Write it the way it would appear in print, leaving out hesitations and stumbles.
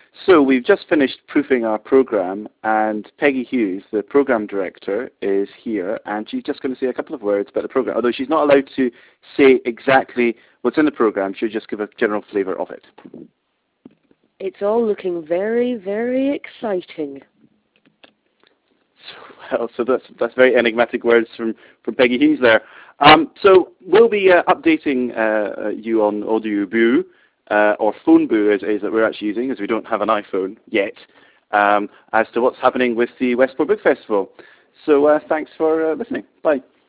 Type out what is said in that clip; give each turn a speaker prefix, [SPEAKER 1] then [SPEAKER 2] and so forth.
[SPEAKER 1] So we've just finished proofing our program, and Peggy Hughes, the program director, is here, and she's just going to say a couple of words about the program. Although she's not allowed to say exactly what's in the program, she'll just give a general flavour of it.
[SPEAKER 2] It's all looking very, very exciting.
[SPEAKER 1] Well, so that's very enigmatic words from Peggy Hughes there. So we'll be updating you on Audioboo, or PhoneBoo as that we're actually using, as we don't have an iPhone yet, as to what's happening with the Westport Book Festival. So thanks for listening. Bye.